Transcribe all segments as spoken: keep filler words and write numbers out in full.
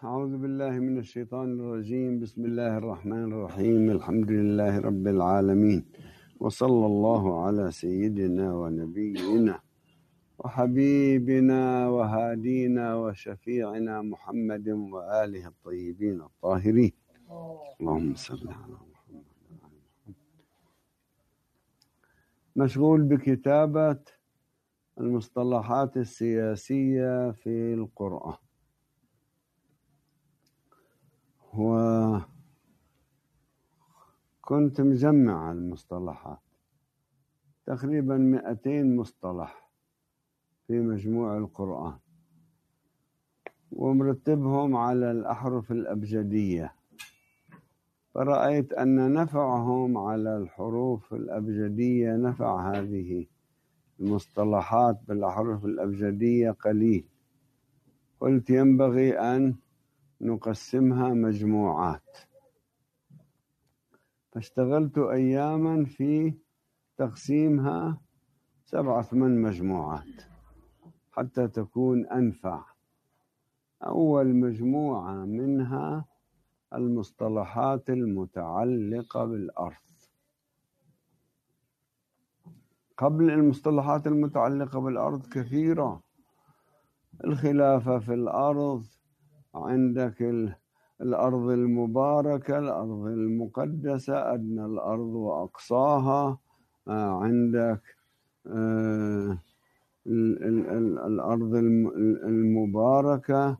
أعوذ بالله من الشيطان الرجيم. بسم الله الرحمن الرحيم. الحمد لله رب العالمين، وصلى الله على سيدنا ونبينا وحبيبنا وهادينا وشفيعنا محمد وآله الطيبين الطاهرين. اللهم صل على محمد. مشغول بكتابة المصطلحات السياسية في القرآن، وكنت مجمع المصطلحات تقريبا مئتين مصطلح في مجموع القرآن، ومرتبهم على الأحرف الأبجدية، فرأيت أن نفعهم على الحروف الأبجدية نفع هذه المصطلحات بالأحرف الأبجدية قليل. قلت ينبغي أن نقسمها مجموعات، فاشتغلت أياما في تقسيمها سبعة ثمان مجموعات حتى تكون أنفع. أول مجموعة منها المصطلحات المتعلقة بالأرض. قبل المصطلحات المتعلقة بالأرض كثيرة: الخلافة في الأرض، عندك الأرض المباركة، الأرض المقدسة، أدنى الأرض وأقصاها، عندك الأرض المباركة،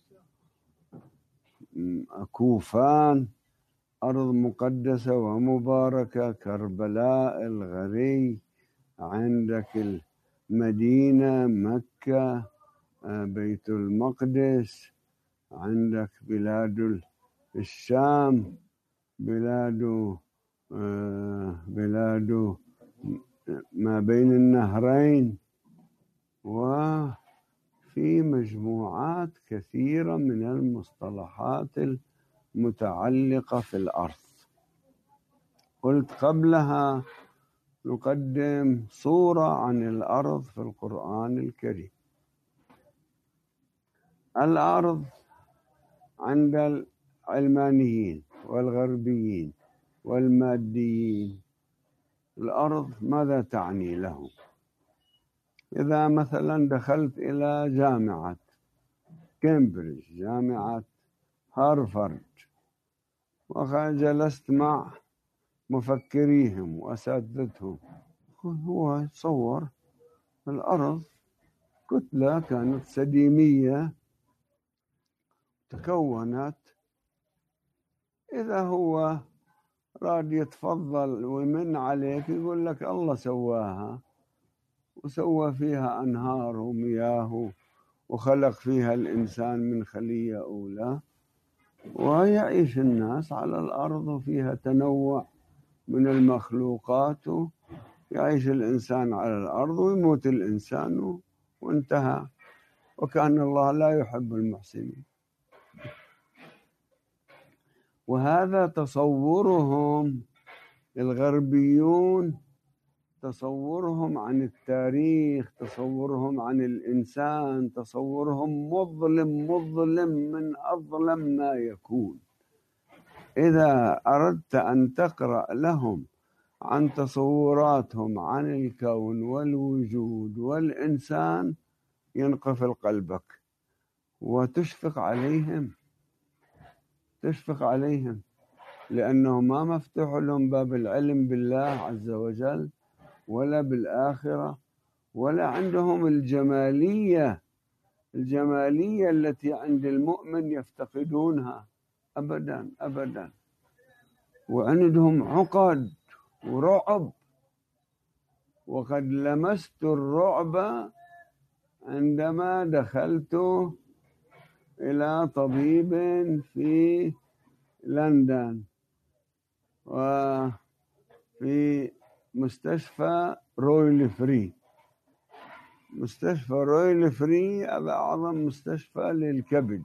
كوفان، أرض مقدسة ومباركة، كربلاء، الغري، عندك المدينة، مكة، بيت المقدس، عندك بلاد الشام، بلاد بلاد ما بين النهرين، وفي مجموعات كثيرة من المصطلحات المتعلقة في الأرض. قلت قبلها نقدم صورة عن الأرض في القرآن الكريم. الأرض عند العلمانيين والغربيين والماديين، الأرض ماذا تعني لهم؟ إذا مثلا دخلت إلى جامعة كامبريدج، جامعة هارفارد، وجلست مع مفكريهم وأساتذتهم، هو يتصور الأرض كتلة كانت سديمية تكونت، إذا هو راد يتفضل ويمن عليك يقول لك الله سواها، وسوى فيها أنهار ومياه، وخلق فيها الإنسان من خلية أولى، ويعيش الناس على الأرض، وفيها تنوع من المخلوقات، يعيش الإنسان على الأرض ويموت الإنسان وانتهى، وكأن الله لا يحب المحسنين. وهذا تصورهم الغربيون، تصورهم عن التاريخ، تصورهم عن الإنسان، تصورهم مظلم مظلم من أظلم ما يكون. إذا أردت أن تقرأ لهم عن تصوراتهم عن الكون والوجود والإنسان ينقفل قلبك، وتشفق عليهم تشفق عليهم لأنه ما مفتوح لهم باب العلم بالله عز وجل، ولا بالآخرة، ولا عندهم الجمالية الجمالية التي عند المؤمن يفتقدونها أبدا أبدا. وعندهم عقد ورعب، وقد لمست الرعب عندما دخلت إلى طبيب في لندن، وفي مستشفى رويال فري. مستشفى رويال فري هذا أعظم مستشفى للكبد،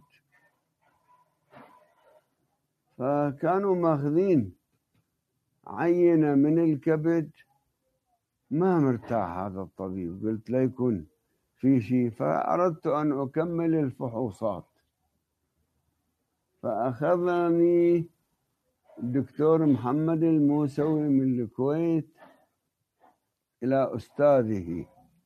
فكانوا ماخذين عينة من الكبد، ما مرتاح هذا الطبيب، قلت لا يكون في شيء، فأردت أن أكمل الفحوصات. فأخذني الدكتور محمد الموسوي من الكويت إلى أستاذه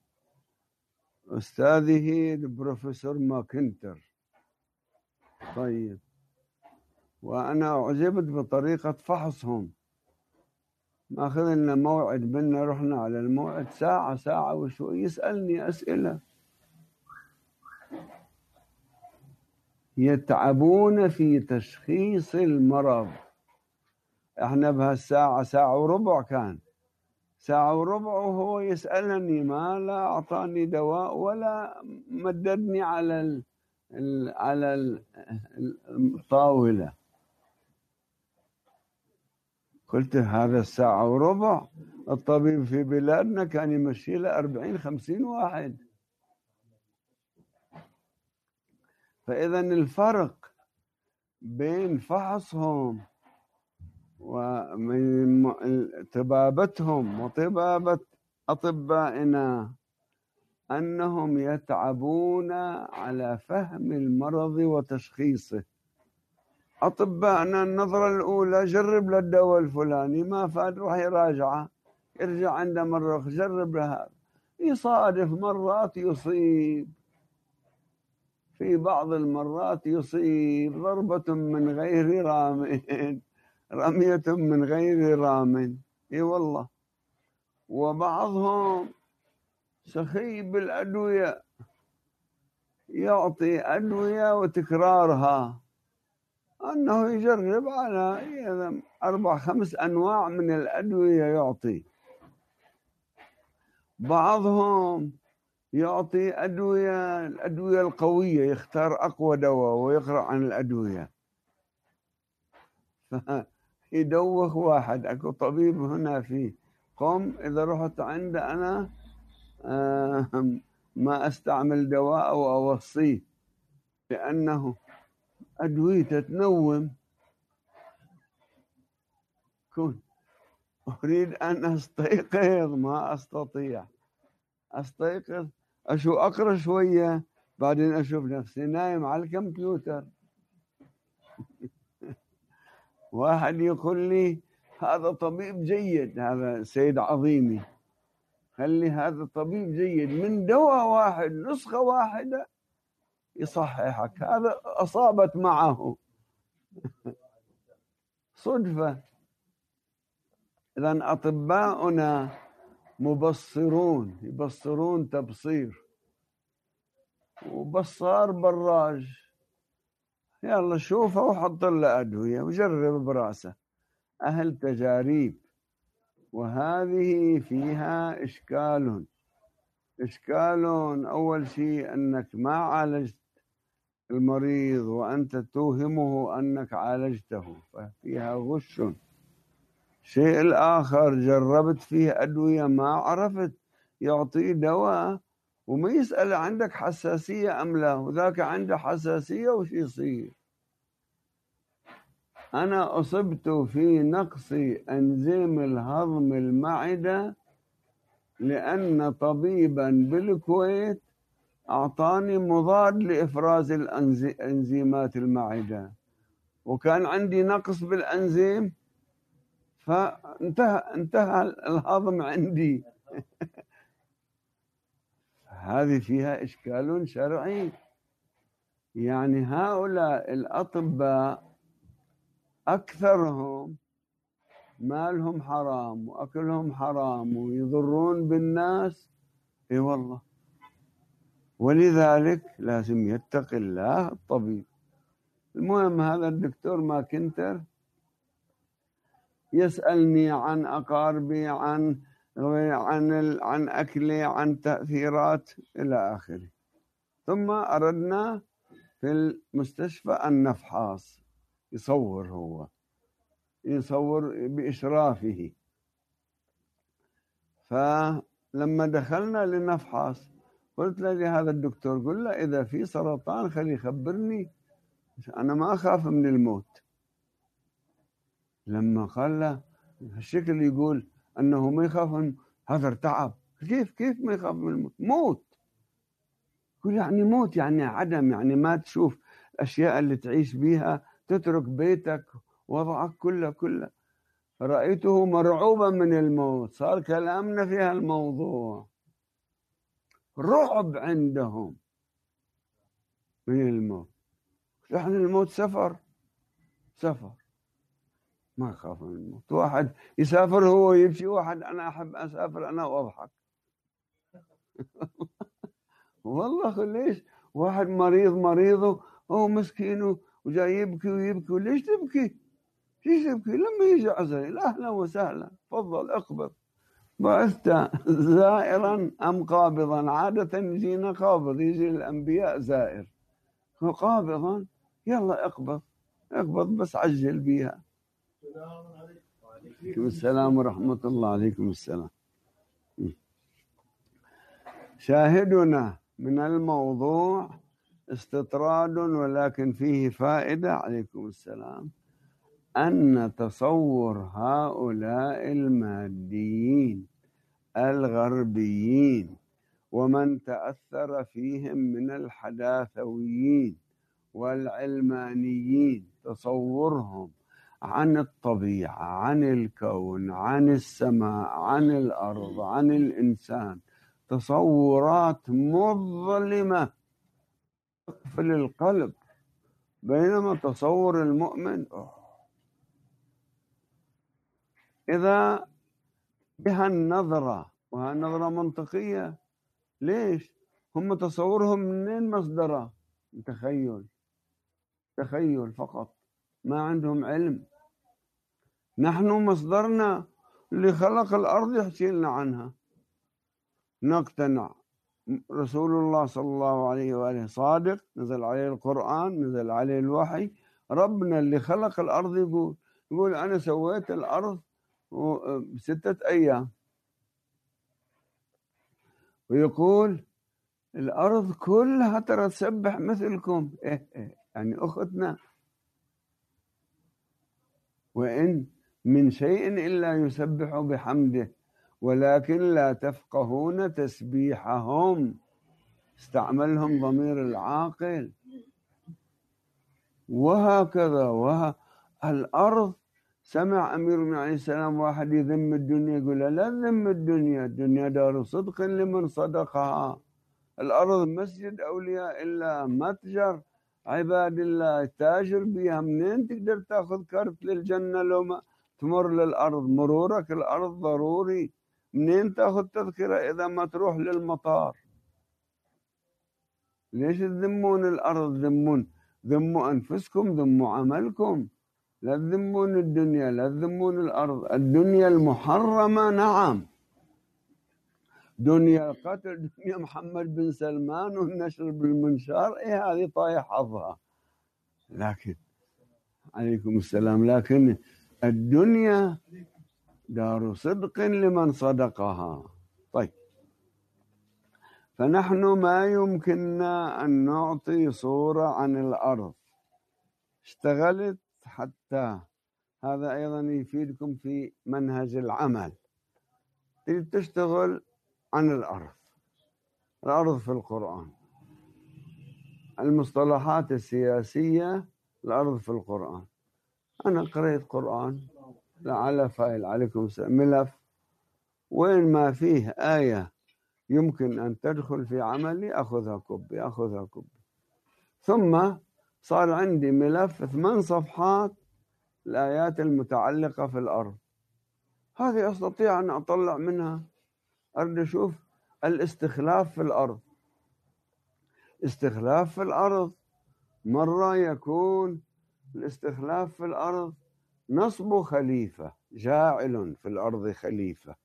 أستاذه البروفيسور ماكنتر. طيب، وأنا أعجبت بطريقة فحصهم. ما أخذ لنا موعد بنا، رحنا على الموعد ساعة ساعة وشوي يسألني أسئلة. يتعبون في تشخيص المرض. احنا بهالساعة ساعة وربع، كان ساعة وربع وهو يسألني، ما لا أعطاني دواء ولا مددني على ال ال على ال الطاولة. قلت هذا الساعة وربع، الطبيب في بلادنا كان يمشي له أربعين خمسين واحد. فإذا الفرق بين فحصهم ومن طبابتهم وطبابة أطبائنا أنهم يتعبون على فهم المرض وتشخيصه. أطبائنا النظرة الأولى جرب للدواء الفلاني، ما فاد روح يراجعه، يرجع عنده مرة جرب لها. يصادف مرات يصيب، في بعض المرات يصيب ضربة من غير رام، رمية من غير رام. اي والله. وبعضهم سخي بالأدوية، يعطي أدوية وتكرارها، أنه يجرب على أربع خمس أنواع من الأدوية يعطي. بعضهم يعطي أدوية الأدوية القوية، يختار أقوى دواء ويقرأ عن الأدوية. يدوخ واحد. أكو طبيب هنا في قم إذا رحت عنده أنا ما أستعمل دواء أو أوصيه، لأنه أدوية تنوم. كن أريد أن أستيقظ، ما أستطيع أستيقظ، أشو أقرأ شوية بعدين أشوف نفسي نايم على الكمبيوتر. واحد يقول لي هذا طبيب جيد، هذا سيد عظيمي، خلي هذا طبيب جيد، من دواء واحد نسخة واحدة يصححك. هذا أصابت معه صدفة. إذن أطباؤنا مبصرون، يبصرون تبصير، وبصار براج، يلا شوفه وحط له أدوية وجرب براسه. أهل تجاريب. وهذه فيها إشكال. إشكال أول شيء أنك ما عالجت المريض وأنت توهمه أنك عالجته، ففيها غش. شيء الآخر جربت فيه أدوية ما عرفت، يعطي دواء وما يسأل عندك حساسية أم لا، وذاك عنده حساسية وش يصير. أنا أصبت في نقص أنزيم الهضم المعدة لأن طبيبا بالكويت أعطاني مضاد لإفراز الأنزيمات المعدة، وكان عندي نقص بالأنزيم، فانتهى انتهى الهضم عندي. هذه فيها إشكال شرعي. يعني هؤلاء الأطباء أكثرهم مالهم حرام وأكلهم حرام ويضرون بالناس. اي والله. ولذلك لازم يتقي الله الطبيب. المهم هذا الدكتور ماكنتر يسألني عن أقاربي، عن عن عن أكلي، عن تأثيرات إلى آخره. ثم أردنا في المستشفى أن نفحص. يصور هو يصور بإشرافه. فلما دخلنا لنفحص قلت له هذا الدكتور، قل له إذا في سرطان خلي يخبرني، أنا ما أخاف من الموت. لما قال له هالشكل يقول أنه ما يخاف من، هذا ارتعب. كيف كيف ما يخاف من الموت؟ موت. يقول يعني موت يعني عدم، يعني ما تشوف الأشياء اللي تعيش بيها تترك بيتك وضعك كله كله. رأيته مرعوبا من الموت، صار كلامنا في هالموضوع، رعب عندهم من الموت. نحن الموت سفر سفر، ما أخاف من الموت. واحد يسافر هو يبكي، واحد أنا أحب أسافر أنا وأضحك. والله ليش واحد مريض مريضه هو مسكينه وجاي يبكي ويبكي، ليش تبكي؟ ليش تبكي؟ لما يجي عزل أهلا وسهلا، تفضل اقبض. بعثت زائرا أم قابضا؟ عادة يجينا قابض، يجي الأنبياء زائر، قابضا يلا اقبض اقبض بس عجل بيها. عليكم السلام ورحمة الله. عليكم السلام. شاهدنا من الموضوع استطراد ولكن فيه فائدة، عليكم السلام، أن تصور هؤلاء الماديين الغربيين ومن تأثر فيهم من الحداثويين والعلمانيين، تصورهم عن الطبيعة، عن الكون، عن السماء، عن الأرض، عن الإنسان، تصورات مظلمة تقفل القلب. بينما تصور المؤمن إذا بها النظرة، وها نظرة منطقية. ليش؟ هم تصورهم منين مصدره؟ تخيل تخيل فقط، ما عندهم علم. نحن مصدرنا اللي خلق الأرض يحكي لنا عنها، نقتنع. رسول الله صلى الله عليه وآله صادق، نزل عليه القرآن، نزل عليه الوحي. ربنا اللي خلق الأرض يقول يقول أنا سويت الأرض بستة أيام، ويقول الأرض كلها ترى تسبح مثلكم. إيه إيه يعني أختنا، وإن من شيء إلا يسبح بحمده ولكن لا تفقهون تسبيحهم. استعملهم ضمير العاقل. وهكذا وها الأرض. سمع أمير المؤمنين عليه السلام واحد يذم الدنيا، يقول لا تذم الدنيا، الدنيا دار صدق لمن صدقها. الأرض مسجد أولياء الله، متجر عباد الله، تاجر بيها. منين تقدر تاخذ كرت للجنة لو ما تمر للأرض؟ مرورك الأرض ضروري. منين تاخذ تذكرة إذا ما تروح للمطار؟ ليش تذمون الأرض؟ ذمون ذموا أنفسكم، ذموا عملكم، لا تذمون الدنيا، لا تذمون الأرض. الدنيا المحرمة نعم، دنيا القتل، دنيا محمد بن سلمان والنشر بالمنشار، إيه هذه طايح حظها. لكن عليكم السلام، لكن الدنيا دار صدق لمن صدقها. طيب، فنحن ما يمكننا أن نعطي صورة عن الأرض. اشتغلت حتى هذا أيضا يفيدكم في منهج العمل. تريد تشتغل عن الأرض، الأرض في القرآن، المصطلحات السياسية، الأرض في القرآن. أنا قرأت قرآن لعل فايل، عليكم السلام، ملف وين ما فيه آية يمكن أن تدخل في عملي أخذها كوبي أخذها كوبي. ثم صار عندي ملف ثمان صفحات الآيات المتعلقة في الأرض. هذه أستطيع أن أطلع منها، أريد أشوف الاستخلاف في الأرض. استخلاف في الأرض مرة يكون الاستخلاف في الأرض نصب خليفة، جاعل في الأرض خليفة،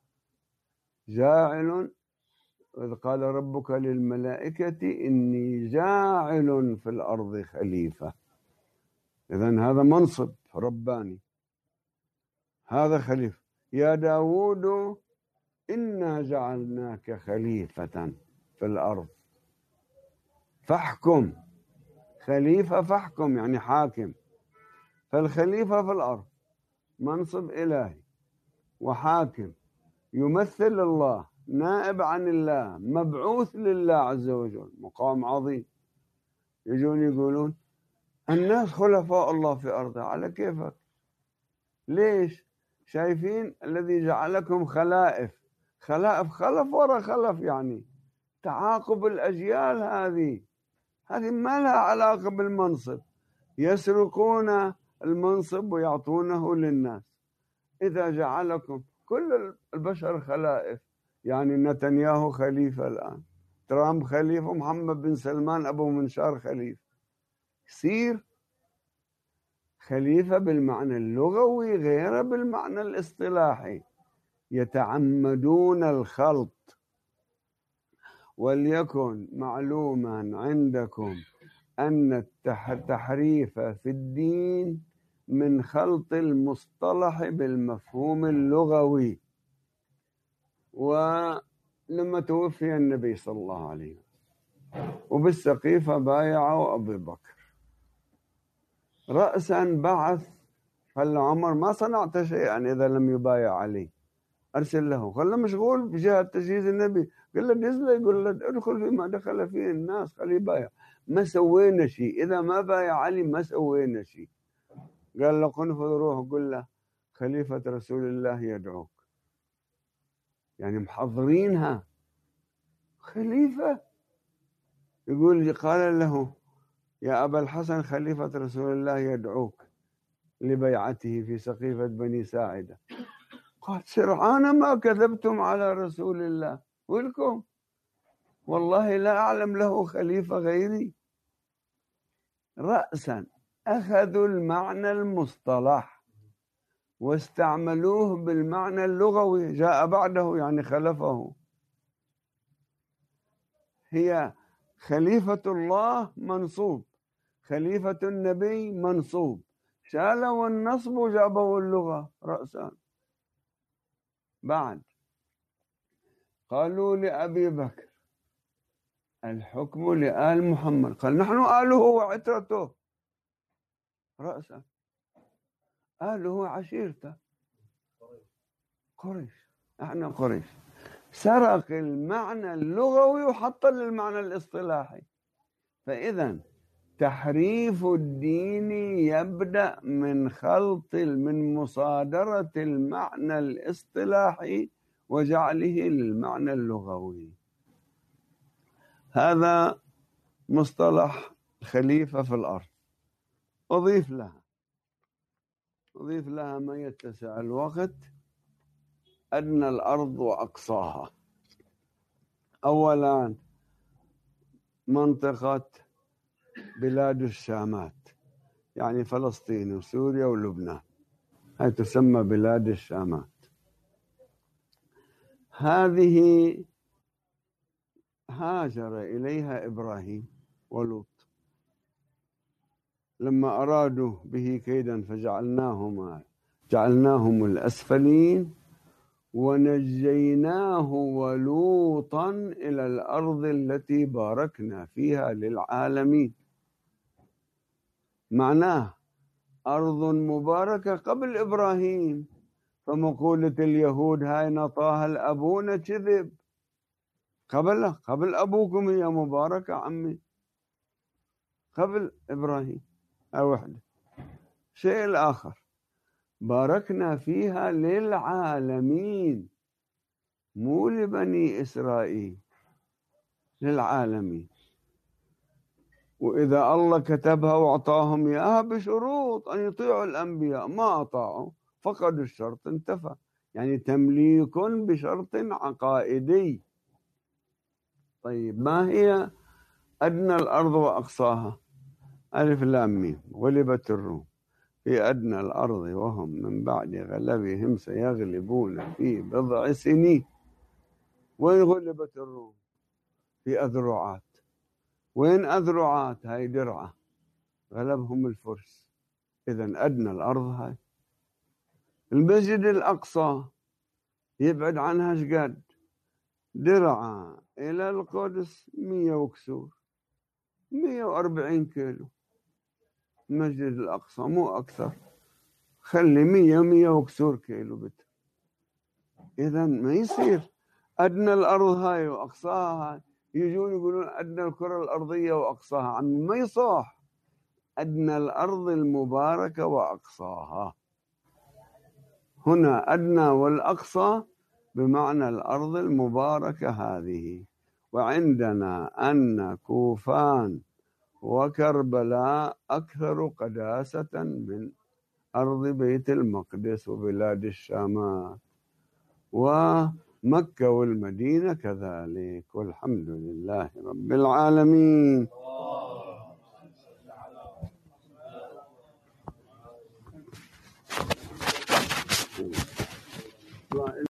جاعل. إذ قال ربك للملائكة إني جاعل في الأرض خليفة. إذن هذا منصب رباني، هذا خليفة. يا داود إنا جعلناك خليفة في الأرض فاحكم. خليفة فاحكم يعني حاكم. فالخليفة في الأرض منصب إلهي وحاكم، يمثل الله، نائب عن الله، مبعوث لله عز وجل، مقام عظيم. يجون يقولون الناس خلفاء الله في أرضه على كيفك. ليش؟ شايفين الذي جعلكم خلائف، خلائف خلف ورا خلف، يعني تعاقب الأجيال. هذه هذه ما لها علاقة بالمنصب، يسرقون المنصب ويعطونه للناس. إذا جعلكم كل البشر خلائف، يعني نتنياهو خليفة الآن، ترامب خليفة، محمد بن سلمان أبو منشار خليفة، يصير خليفة بالمعنى اللغوي غير بالمعنى الاصطلاحي. يتعمدون الخلط. وليكن معلوما عندكم أن التحريف في الدين من خلط المصطلح بالمفهوم اللغوي. ولما توفي النبي صلى الله عليه وسلم وبالسقيفة بايعوا أبي بكر، رأسا بعث قال عمر ما صنعت شيئا إذا لم يبايع عليه، أرسل له، خلى مشغول بجهة تجهيز النبي، قال له دزله، يقول له ادخل فيما دخل فيه الناس، خليه يبايع. ما سوينا شيء، إذا ما بايع علي ما سوينا شيء. قال له قنفذ روح، قل له خليفة رسول الله يدعوك. يعني محضرينها خليفة. يقول قال له يا أبا الحسن خليفة رسول الله يدعوك لبيعته في سقيفة بني ساعدة. قال سرعان ما كذبتم على رسول الله، ولكم والله لا أعلم له خليفة غيري. رأسا أخذوا المعنى المصطلح واستعملوه بالمعنى اللغوي، جاء بعده يعني خلفه. هي خليفة الله منصوب، خليفة النبي منصوب، شالوا النصب وجابوا اللغة رأسا. بعد قالوا لأبي بكر الحكم لآل محمد، قال نحن آله وعترته رأسا، آله عشيرته قريش، احنا قريش. سرق المعنى اللغوي وحط للمعنى الاصطلاحي. فإذا تحريف الدين يبدأ من خلط، من مصادرة المعنى الاصطلاحي وجعله للمعنى اللغوي. هذا مصطلح خليفة في الأرض. أضيف لها أضيف لها ما يتسع الوقت، أدنى الأرض وأقصاها. أولا منطقة بلاد الشامات، يعني فلسطين وسوريا ولبنان، هاي تسمى بلاد الشامات. هذه هاجر إليها إبراهيم ولوط لما أرادوا به كيدا فجعلناهما جعلناهم الأسفلين ونجيناه ولوطا إلى الأرض التي باركنا فيها للعالمين. معناه أرض مباركة قبل إبراهيم. فمقولة اليهود هاي نطاها الأبونا كذب، قبل قبل أبوكم هي مباركة عمي، قبل إبراهيم. هاي وحدة. شيء الآخر باركنا فيها للعالمين، مو لبني إسرائيل، للعالمين. وإذا الله كتبها وأعطاهم إياها بشروط أن يطيعوا الأنبياء، ما أطاعوا فقدوا الشرط، انتفى. يعني تمليك بشرط عقائدي. طيب ما هي أدنى الأرض وأقصاها؟ ألف لام ميم. غلبت الروم في أدنى الأرض وهم من بعد غلبهم سيغلبون في بضع سنين. وين غلبت الروم؟ في أذرعات. وين أذرعات؟ هاي درعة، غلبهم الفرس. إذن أدنى الأرض هاي. المسجد الأقصى يبعد عنها شقد؟ درعة إلى القدس مية وكسور، مية وأربعين كيلو. المسجد الأقصى مو أكثر، خلي مية مية وكسور كيلو بت. إذن ما يصير أدنى الأرض هاي وأقصاها هاي، يجون يقولون أدنى الكرة الأرضية وأقصاها، عم ما يصح. أدنى الأرض المباركة وأقصاها. هنا أدنى والأقصى بمعنى الأرض المباركة هذه. وعندنا أن كوفان وكربلاء أكثر قداسة من أرض بيت المقدس وبلاد الشامات، ومكة والمدينة كذلك، والحمد لله رب العالمين.